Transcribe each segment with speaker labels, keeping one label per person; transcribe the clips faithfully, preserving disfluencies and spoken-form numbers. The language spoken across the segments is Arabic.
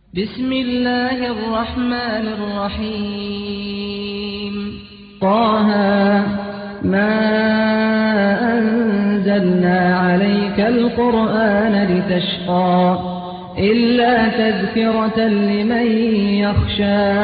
Speaker 1: بسم الله الرحمن الرحيم
Speaker 2: طه ما أنزلنا عليك القرآن لتشقى إلا تذكرة لمن يخشى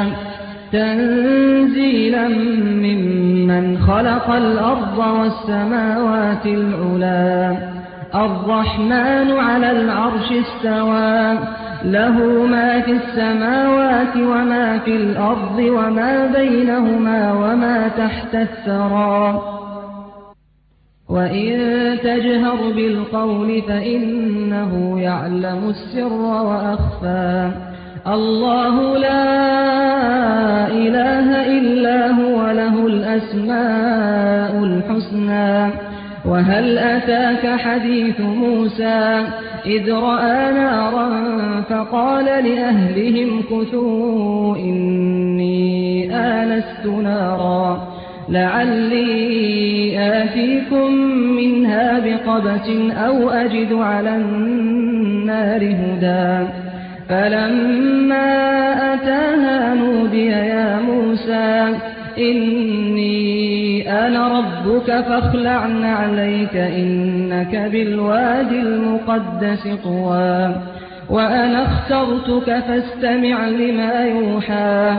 Speaker 2: تنزيلا ممن خلق الأرض والسماوات العلى الرحمن على العرش استوى له ما في السماوات وما في الأرض وما بينهما وما تحت الثرى وإن تجهر بالقول فإنه يعلم السر وأخفى الله لا إله إلا هو له الأسماء الحسنى وهل أتاك حديث موسى إذ رأى نارا فقال لأهلهم كثوا إني آنست نارا لعلي آتيكم منها بقبس أو أجد على النار هدى فلما أتاها نودي يا موسى إني أنا ربك فاخلع نعليك إنك بالواد المقدس طوى وأنا اخترتك فاستمع لما يوحى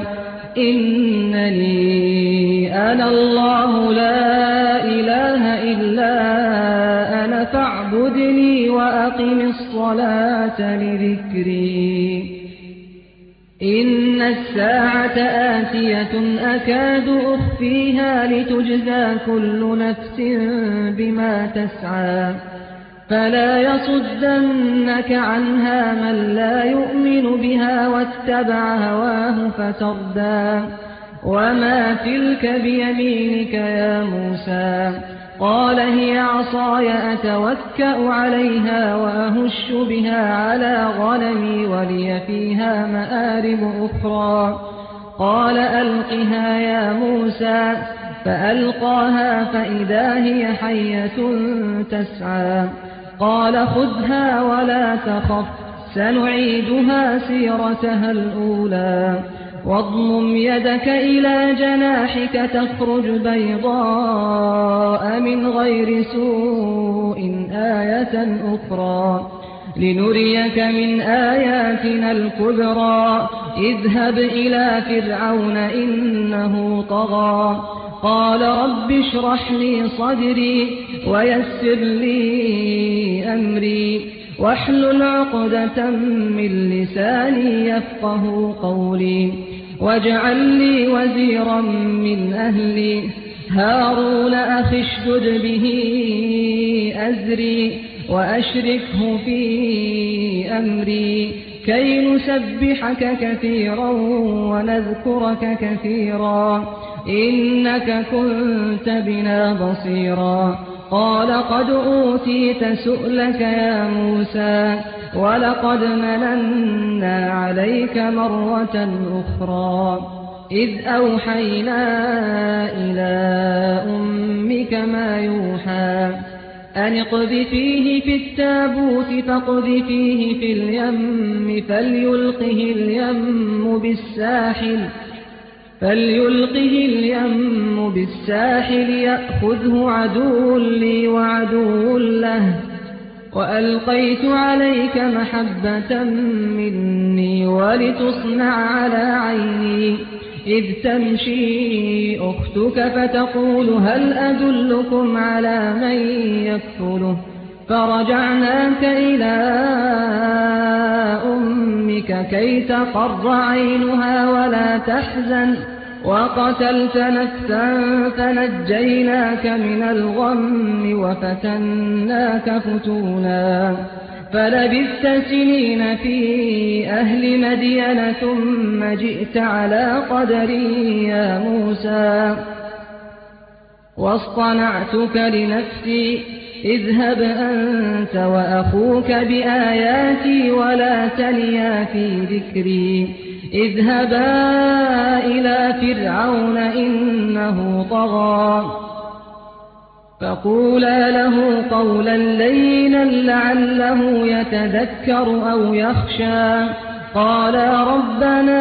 Speaker 2: إنني أنا الله لا إله إلا أنا فاعبدني وأقم الصلاة لذكري إن الساعة آتية أكاد أخفيها لتجزى كل نفس بما تسعى فلا يصدنك عنها من لا يؤمن بها واتبع هواه فتردى وما تلك بيمينك يا موسى قال هي عصاي أتوكأ عليها وأهش بها على غنمي ولي فيها مآرب أخرى قال ألقها يا موسى فألقاها فإذا هي حية تسعى قال خذها ولا تخف سنعيدها سيرتها الأولى واضمم يدك إلى جناحك تخرج بيضاء من غير سوء آية أخرى لنريك من آياتنا الكبرى اذهب إلى فرعون إنه طغى قال رب اشرح لي صدري ويسر لي أمري واحلل عقدة من لساني يفقه قولي واجعل لي وزيرا من أهلي هارون أخي اشدد به أزري وأشركه في أمري كي نسبحك كثيرا ونذكرك كثيرا إنك كنت بنا بصيرا قال قد أوتيت سؤلك يا موسى ولقد مننا عليك مرة أخرى إذ أوحينا إلى أمك ما يوحى أن اقذفيه في التابوت فاقذفيه في اليم فليلقه اليم بالساحل فليلقه اليم بالساحل يأخذه عدو لي وعدو له وألقيت عليك محبة مني ولتصنع على عيني إذ تمشي أختك فتقول هل أدلكم على من يكفله فرجعناك إلى أمك كي تقر عينها ولا تحزن وقتلت نفسا فنجيناك من الغم وفتناك فتونا فلبثت سنين في أهل مدين ثم جئت على قدري يا موسى واصطنعتك لنفسي اذهب أنت وأخوك بآياتي ولا تنيا في ذكري اذهبا إلى فرعون إنه طغى فقولا له قولا لينا لعله يتذكر أو يخشى قالا ربنا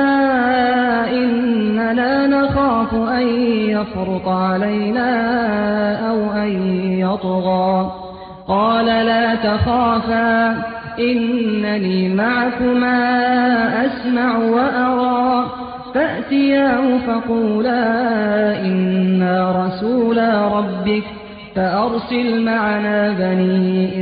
Speaker 2: إننا نخاف أن يفرط علينا أو أن يطغى قال لا تخافا إنني معكما أسمع وأرى فأتياه فقولا إنا رسولا ربك فأرسل معنا بني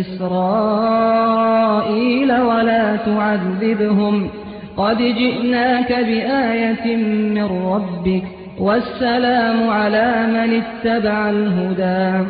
Speaker 2: إسرائيل ولا تعذبهم قد جئناك بآية من ربك والسلام على من اتبع الهدى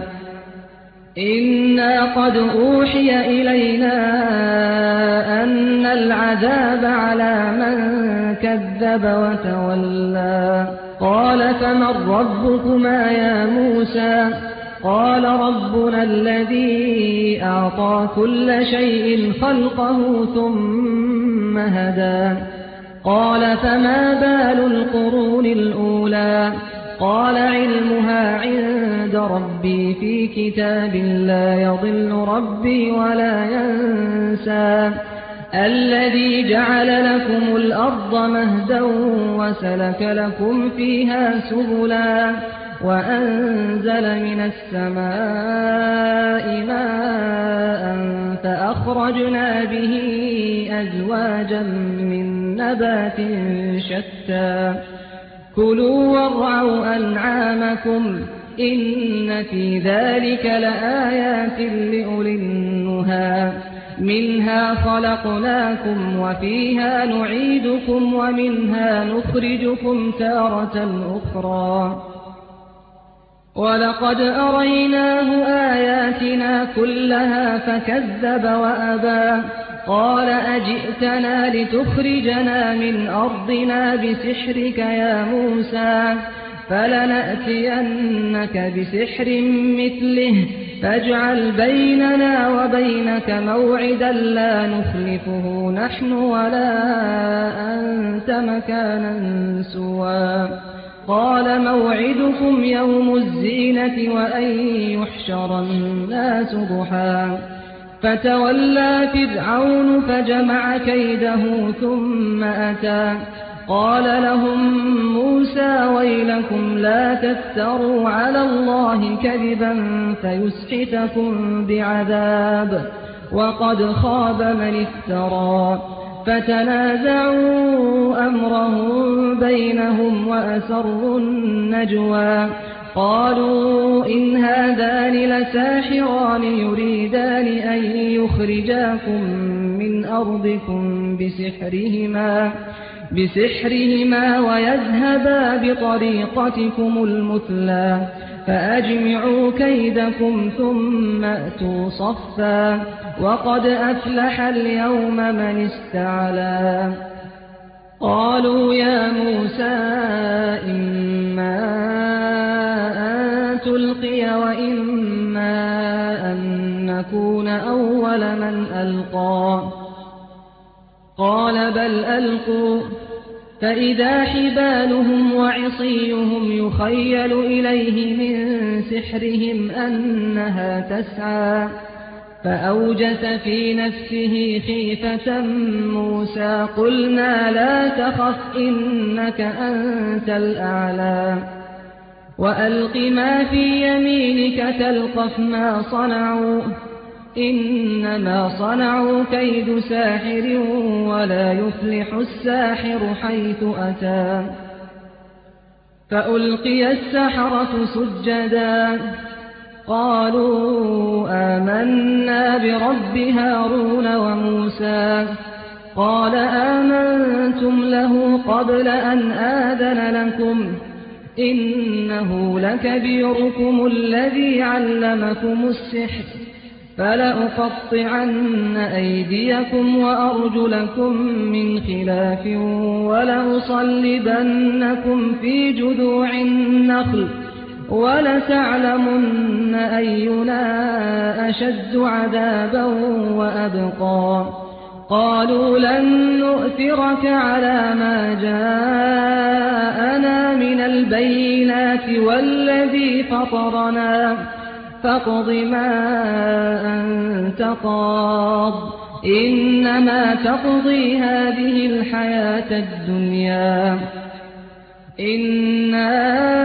Speaker 2: إنا قد أوحي إلينا أن العذاب على من كذب وتولى قال فمن ربكما يا موسى قال ربنا الذي أعطى كل شيء خلقه ثم هدى قال فما بال القرون الأولى قال علمها عند ربي في كتاب لا يضل ربي ولا ينسى الذي جعل لكم الأرض مهدا وسلك لكم فيها سبلا وأنزل من السماء ماء فأخرجنا به أزواجا من نبات شتى كلوا وارعوا أنعامكم إن في ذلك لآيات لأولي النهى منها خلقناكم وفيها نعيدكم ومنها نخرجكم تارة أخرى ولقد أريناه آياتنا كلها فكذب وأبى قال أجئتنا لتخرجنا من أرضنا بسحرك يا موسى فلنأتينك بسحر مثله فاجعل بيننا وبينك موعدا لا نخلفه نحن ولا أنت مكانا سوى قال موعدكم يوم الزينة وأن يحشر الناس ضحى فتولى فرعون فجمع كيده ثم أتى قال لهم موسى ويلكم لا تفتروا على الله كذبا فيسحتكم بعذاب وقد خاب من افترى فتنازعوا أمرهم بينهم وأسروا النجوى قالوا إن هذان لساحران يريدان أن يخرجاكم من أرضكم بسحرهما بسحرهما ويذهبا بطريقتكم المثلى فأجمعوا كيدكم ثم أتوا صفا وقد أفلح اليوم من استعلى قالوا يا موسى إما أن تلقي وإما أن نكون أول من ألقى قال بل ألقوا فإذا حبالهم وعصيهم يخيل إليه من سحرهم أنها تسعى فأوجس في نفسه خيفة موسى قلنا لا تخف إنك أنت الأعلى وألق ما في يمينك تلقف ما صنعوا إنما صنعوا كيد ساحر ولا يفلح الساحر حيث أتى فألقي السحرة سجدا قالوا آمنا برب هارون وموسى قال آمنتم له قبل أن آذن لكم إنه لكبيركم الذي علمكم السحر فلأقطعن أيديكم وأرجلكم من خلاف ولأصلبنكم في جذوع النخل ولتعلمن أينا أشد عذابا وأبقى قالوا لن نؤثرك على ما جاءنا من البينات والذي فطرنا فاقض ما أنت قاض إنما تقضي هذه الحياة الدنيا إنا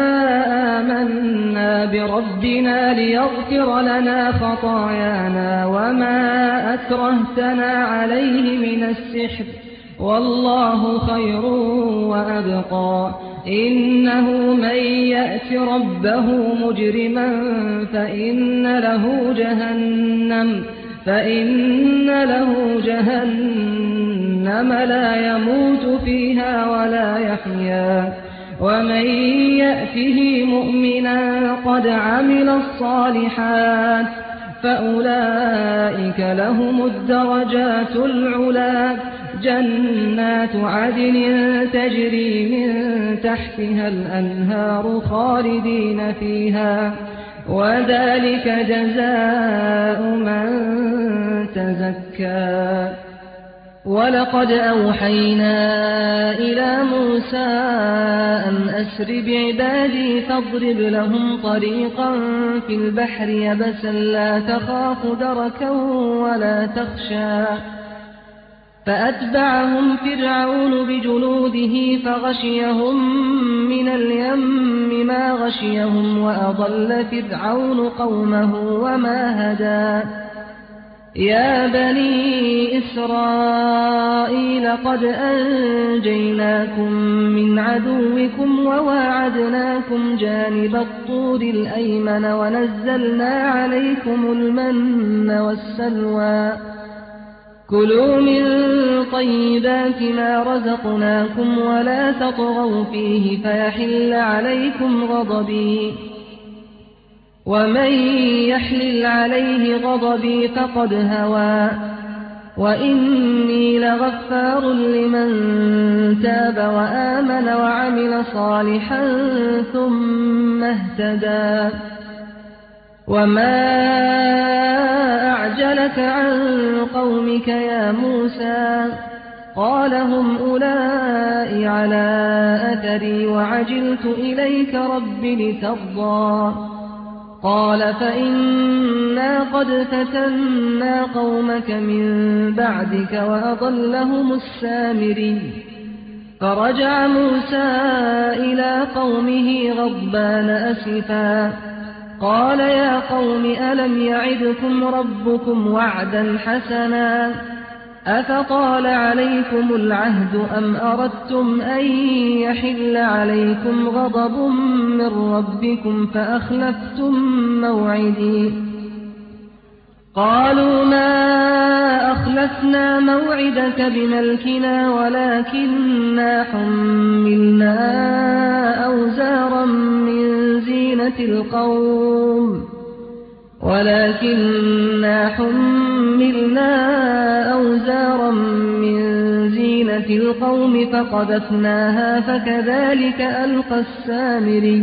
Speaker 2: آمنا بربنا ليغفر لنا خطايانا وما أكرهتنا عليه من السحر والله خير وأبقى إنه من يأت ربه مجرما فإن له جهنم فإن له جهنم لا يموت فيها ولا يحيا ومن يأته مؤمنا قد عمل الصالحات فأولئك لهم الدرجات العلى جنات عدن تجري من تحتها الأنهار خالدين فيها وذلك جزاء من تزكى ولقد أوحينا إلى موسى أن أسر بعبادي فاضرب لهم طريقا في البحر يبسا لا تخاف دركا ولا تخشى فأتبعهم فرعون بجنوده فغشيهم من اليم ما غشيهم وأضل فرعون قومه وما هدى يا بني إسرائيل قد أنجيناكم من عدوكم وواعدناكم جانب الطور الأيمن ونزلنا عليكم المن والسلوى كلوا من طيبات ما رزقناكم ولا تطغوا فيه فيحل عليكم غضبي ومن يحلل عليه غضبي فقد هوى وإني لغفار لمن تاب وآمن وعمل صالحا ثم اهتدى وما أعجلك عن قومك يا موسى قال هم أولئك على أثري وعجلت إليك رب لترضى قال فإنا قد فتنا قومك من بعدك وأضلهم السامري فرجع موسى إلى قومه غضبان أسفا قال يا قوم ألم يعدكم ربكم وعدا حسنا أفطال عليكم العهد أم أردتم أن يحل عليكم غضب من ربكم فأخلفتم موعدي قالوا ما أخلفنا موعدك بملكنا ولكننا حملنا أوزارا من زينة القوم ولكننا حملنا أوزارا من زينة القوم فقذفناها فكذلك ألقى السامري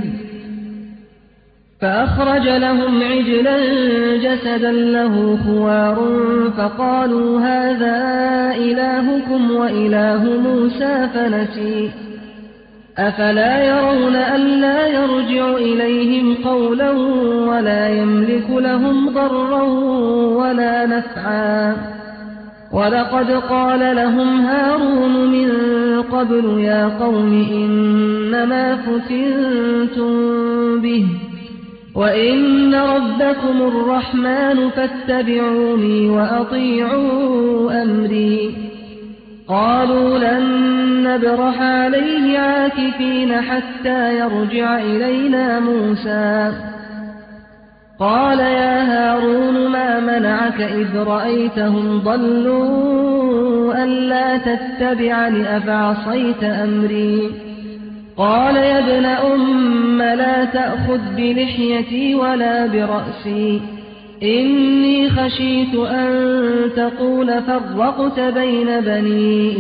Speaker 2: فأخرج لهم عجلا جسدا له خوار فقالوا هذا إلهكم وإله موسى فنسي أفلا يرون ألا يرجع إليهم قولا ولا يملك لهم ضرا ولا نفعا ولقد قال لهم هارون من قبل يا قوم إنما فتنتم به وإن ربكم الرحمن فاتبعوني وأطيعوا أمري قالوا لن نبرح عليه عاكفين حتى يرجع إلينا موسى قال يا هارون ما منعك إذ رأيتهم ضلوا ألا تتبعني أفعصيت أمري قال يا ابن أم لا تأخذ بلحيتي ولا برأسي إني خشيت أن تقول فرقت بين بني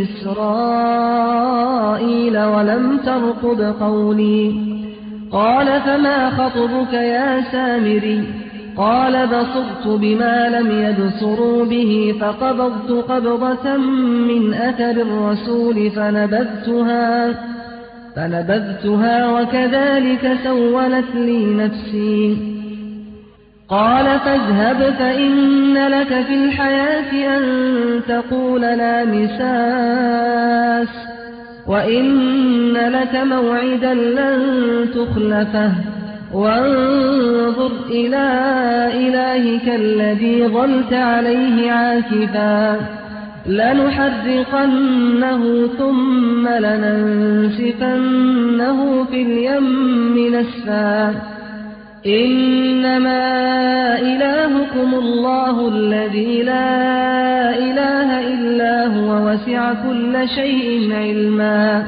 Speaker 2: إسرائيل ولم ترقب قولي قال فما خطبك يا سامري قال بصرت بما لم يبصروا به فقبضت قبضة من أثر الرسول فنبذتها فنبذتها وكذلك سولت لي نفسي قال فاذهب فإن لك في الحياة أن تقول لا مساس وإن لك موعدا لن تخلفه وانظر إلى إلهك الذي ظلت عليه عاكفا لنحرقنه ثم لننسفنه في اليم نسفا إنما إلهكم الله الذي لا إله إلا هو وسع كل شيء علما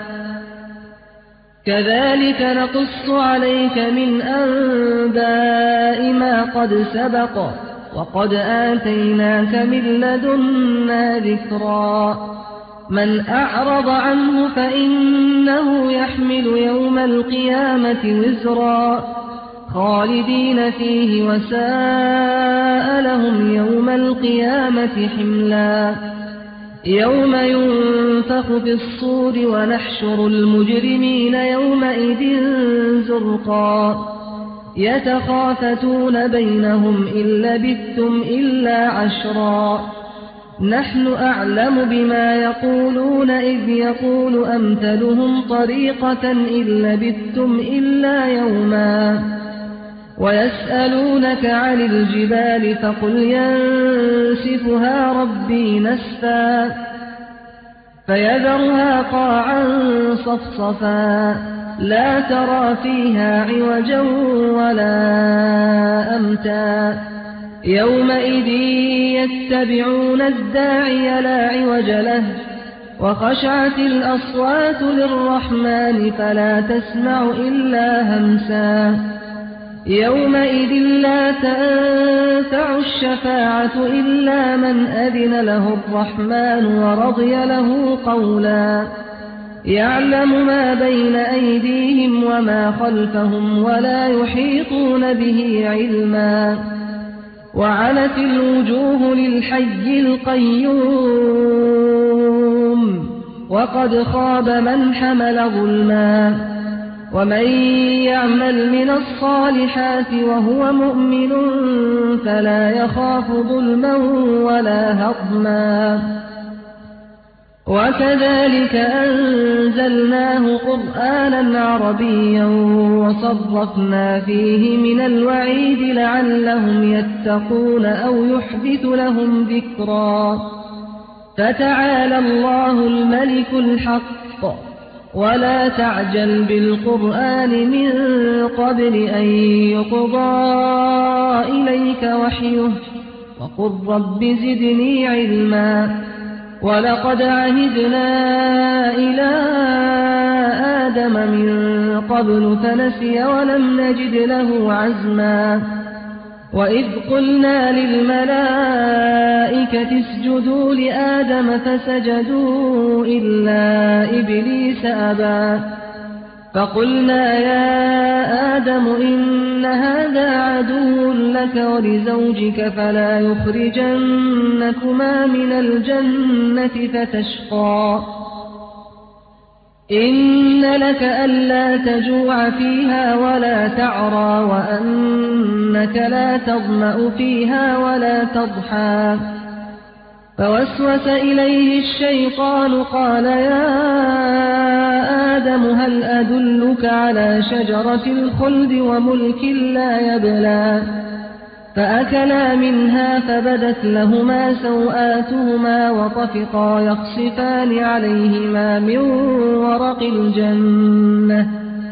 Speaker 2: كذلك نقص عليك من أنباء ما قد سبق وقد آتيناك من لدنا ذكرا من أعرض عنه فإنه يحمل يوم القيامة وزرا خالدين فيه وساء لهم يوم القيامة حملا يوم ينفخ في الصور ونحشر المجرمين يومئذ زرقا يتخافتون بينهم إن لبثتم إلا عشرا نحن أعلم بما يقولون إذ يقول أمثلهم طريقة إن لبثتم إلا يوما ويسألونك عن الجبال فقل ينسفها ربي نسفا فيذرها قاعا صفصفا لا ترى فيها عوجا ولا أمتا يومئذ يتبعون الداعي لا عوج له وخشعت الأصوات للرحمن فلا تسمع إلا همسا يومئذ لا تنفع الشفاعة إلا من أذن له الرحمن ورضي له قولا يعلم ما بين أيديهم وما خلفهم ولا يحيطون به علما وعنت الوجوه للحي القيوم وقد خاب من حمل ظلما ومن يعمل من الصالحات وهو مؤمن فلا يخاف ظلما ولا هضما وكذلك أنزلناه قرآنا عربيا وصرفنا فيه من الوعيد لعلهم يتقون أو يحدث لهم ذكرا فتعالى الله الملك الحق ولا تعجل بالقرآن من قبل أن يقضى إليك وحيه وقل رب زدني علما ولقد عهدنا إلى آدم من قبل فنسي ولم نجد له عزما وإذ قلنا للملائكة اسجدوا لآدم فسجدوا إلا إبليس أبى فقلنا يا آدم إن هذا عدو لك ولزوجك فلا يخرجنكما من الجنة فتشقى إن لك ألا تجوع فيها ولا تعرى وأنك لا تظمأ فيها ولا تضحى فوسوس إليه الشيطان قال يا آدم هل أدلك على شجرة الخلد وملك لا يبلى فأكلا منها فبدت لهما سوآتهما وطفقا يخصفان عليهما من ورق الجنة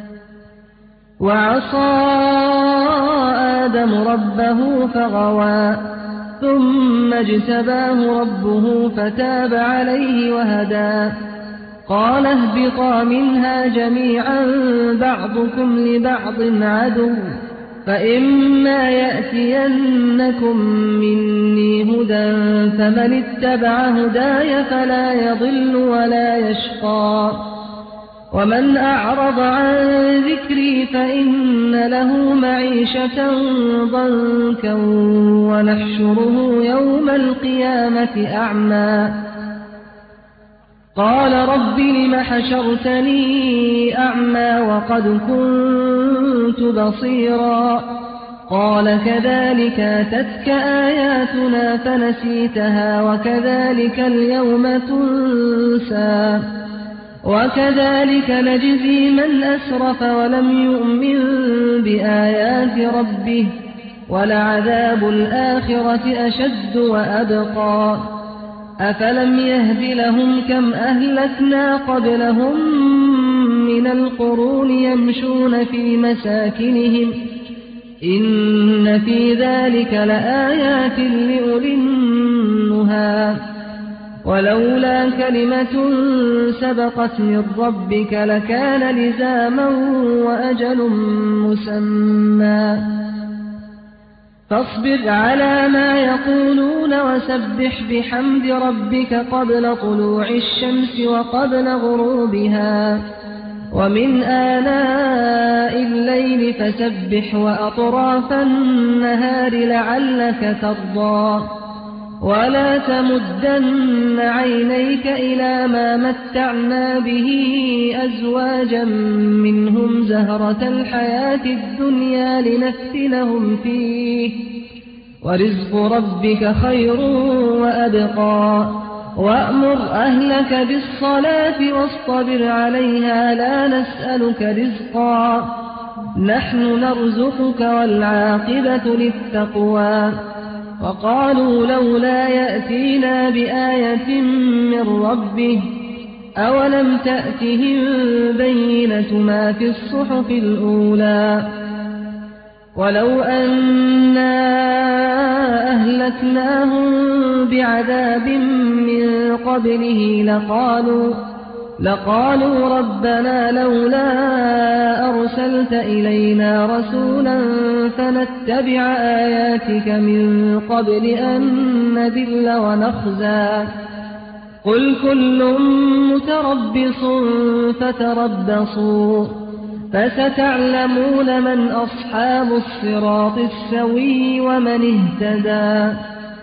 Speaker 2: وعصى آدم ربه فغوى ثم اجتباه ربه فتاب عليه وهدى قال اهبطا منها جميعا بعضكم لبعض عدو فإما يأتينكم مني هدى فمن اتبع هداي فلا يضل ولا يشقى ومن أعرض عن ذكري فإن له معيشة ضنكا ونحشره يوم القيامة أعمى قال رب لم حشرتني أعمى وقد كنت بصيرا قال كذلك أتتك آياتنا فنسيتها وكذلك اليوم تنسى وكذلك نجزي من أسرف ولم يؤمن بآيات ربه ولعذاب الآخرة أشد وأبقى أفلم يهد لهم كم أهلكنا قبلهم من القرون يمشون في مساكنهم إن في ذلك لآيات لأولي النهى ولولا كلمة سبقت من ربك لكان لزاما وأجل مسمى فاصبر على ما يقولون وسبح بحمد ربك قبل طلوع الشمس وقبل غروبها ومن آناء الليل فسبح وأطراف النهار لعلك ترضى ولا تمدن عينيك إلى ما متعنا به أزواجا منهم زهرة الحياة الدنيا لنفتنهم فيه ورزق ربك خير وأبقى وأمر أهلك بالصلاة واصطبر عليها لا نسألك رزقا نحن نرزقك والعاقبة للتقوى وقالوا لولا يأتينا بآية من ربه أولم تأتهم بينة ما في الصحف الأولى ولو أنا أهلكناهم بعذاب من قبله لقالوا لقالوا ربنا لولا أرسلت إلينا رسولا فنتبع آياتك من قبل أن نذل ونخزى قل كل متربص فتربصوا فستعلمون من أصحاب الصراط السوي ومن اهتدى